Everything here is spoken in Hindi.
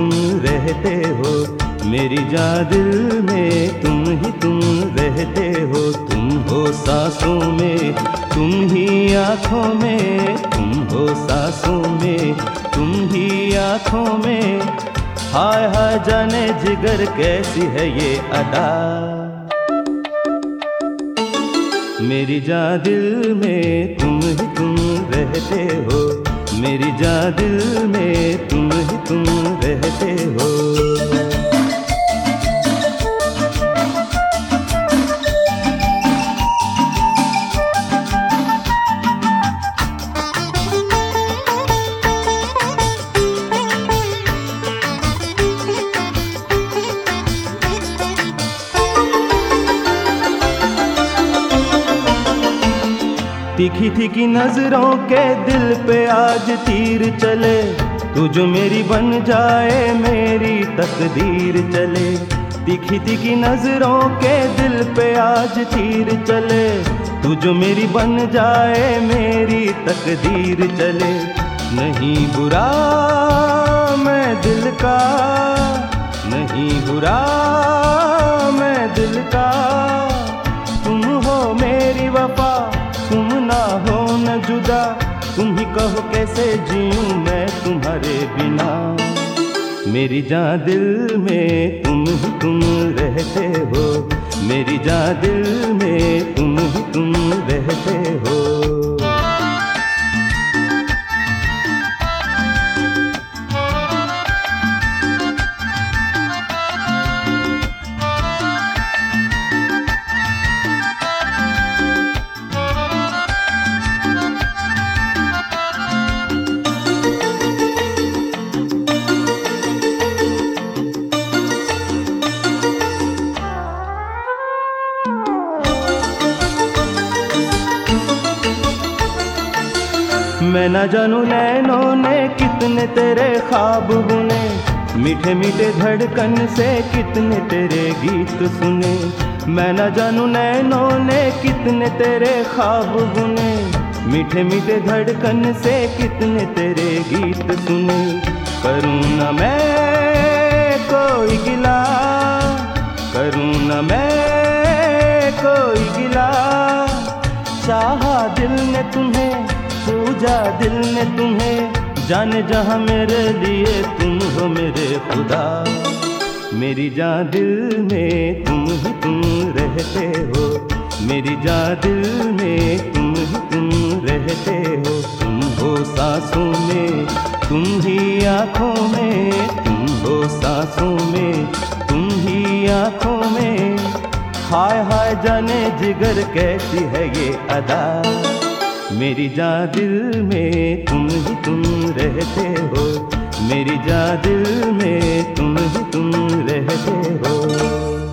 रहते हो, मेरी जान दिल में तुम ही तुम रहते हो। तुम हो सांसों में, तुम ही आँखों में, तुम हो सांसों में, तुम ही आँखों में। हाय हाय जाने जिगर कैसी है ये अदा, मेरी जान दिल में तुम ही तुम रहते हो, मेरी जान दिल में तुम ही तुम रहते हो। तीखी तीखी नजरों के दिल पे आज तीर चले, तू जो मेरी बन जाए मेरी तकदीर चले। तीखी तीखी नजरों के दिल पे आज तीर चले, तू जो मेरी बन जाए मेरी तकदीर चले। नहीं बुरा मैं दिल का, नहीं बुरा मैं दिल का, तुम हो मेरी वफा, तुम ना हो न जुदा। तुम ही कहो कैसे जीऊं मैं तुम्हारे बिना, मेरी जान दिल में तुम ही तुम रहते हो, मेरी जान दिल में तुम ही तुम रहते हो। मैं न जानू नैनों ने कितने तेरे ख्वाब बुने, मीठे मीठे धड़कन से कितने तेरे गीत सुने। मैं न जानू नैनों ने कितने तेरे ख्वाब बुने, मीठे मीठे धड़कन से कितने तेरे गीत सुने। करूँ न मैं कोई गिला, करूँ न मैं कोई गिला, चाहा दिल ने तुम्हें, पूजा दिल ने तुम्हें, जाने जहाँ मेरे लिए तुम हो मेरे खुदा। मेरी जान दिल में तुम ही तुम रहते हो, मेरी जान दिल में तुम ही तुम रहते हो। तुम हो सांसों में, तुम ही आँखों में, तुम हो सांसों में, तुम ही आँखों में। हाय हाय जाने जिगर कैसी है ये अदा, मेरी जान दिल में तुम ही तुम रहते हो, मेरी जान दिल में तुम ही तुम रहते हो।